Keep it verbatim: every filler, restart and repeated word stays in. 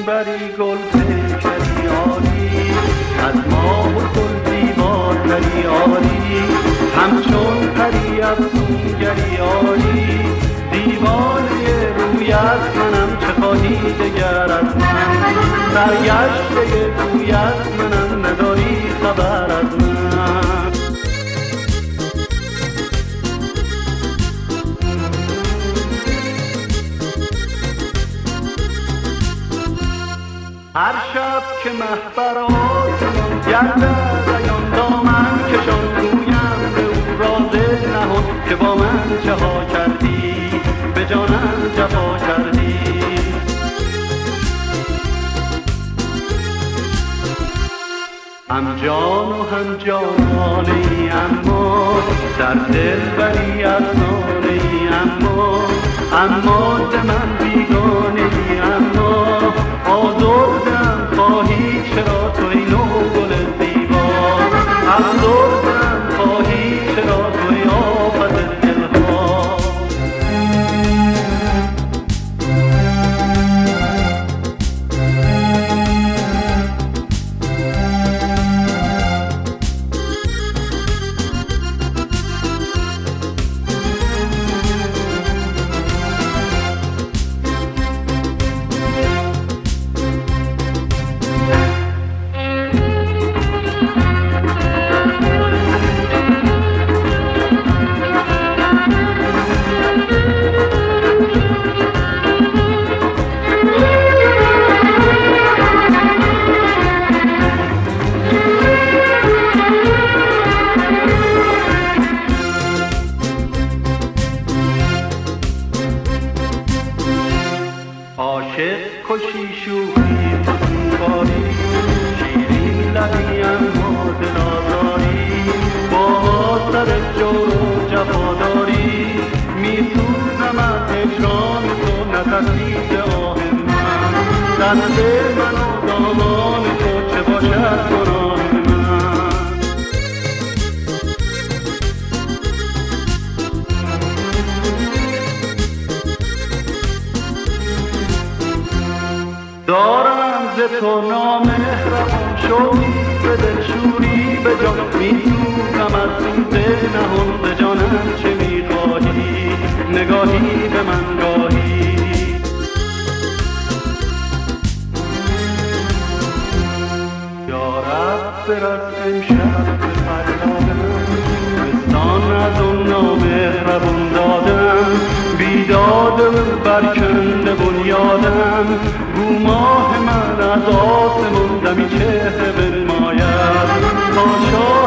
کشوری گل پیکری آری، از ما و گل زیباتری آری، همچون پری افسونگری آری، دیوانه رویت منم چه خواهی دگر از من، سرگشته رویت منم نداری خبر از من. هر شب که محبرات گردد ایان دامن کشان گویم به او راز نهان که با من چه ها کردی به جانم جفا کردی. هم جان و هم جانانه ای اما در دل بری افسانه ای اما اما ز من بیگانه ای اما آزردم خواهی چرا تو ای نوگل زیبا، افسردم خواهی چرا تو ای آفت دلها. عاشق کشی شوخی فزونکاری، شیرین لبی اما دل آزاری، با سر جور و جفاداری، میسوزم از هجران تو نترسید آه من، دست من و دامان تو چه باشد گناه من. دارم ز تو نامهربان شوقی به دلشوری به جان، میسوزم از سوز نهان به جانم چه میخواهی نگاهی به من گاهی. یا رب برس امشب به فریادم، بستان از اون نامهربان دادم، بیداد برکنده بنیادم، گو ماه من از آسمون دمی چهره بنماید تا